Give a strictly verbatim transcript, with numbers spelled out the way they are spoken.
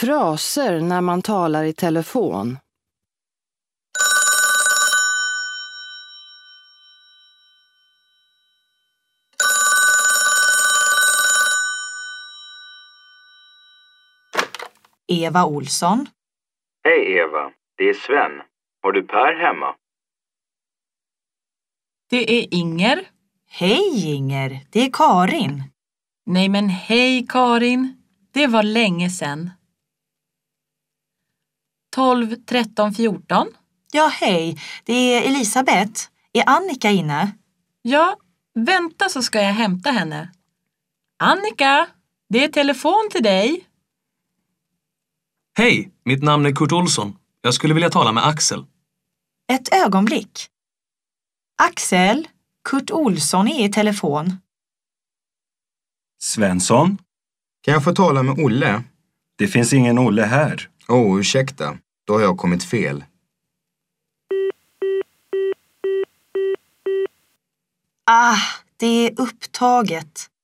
fraser när man talar i telefon. Eva Olsson. Hej Eva, det är Sven. Har du Per hemma? Det är Inger. Hej Inger, det är Karin. Nej men hej Karin, det var länge sedan. tolv, tretton, fjorton. Ja hej, det är Elisabeth. Är Annika inne? Ja, vänta så ska jag hämta henne. Annika, det är telefon till dig. Hej, mitt namn är Kurt Olsson. Jag skulle vilja tala med Axel. Ett ögonblick. Axel, Kurt Olsson är i telefon. Svensson? Kan jag få tala med Olle? Det finns ingen Olle här. Åh, oh, ursäkta. Då har jag kommit fel. Ah, det är upptaget.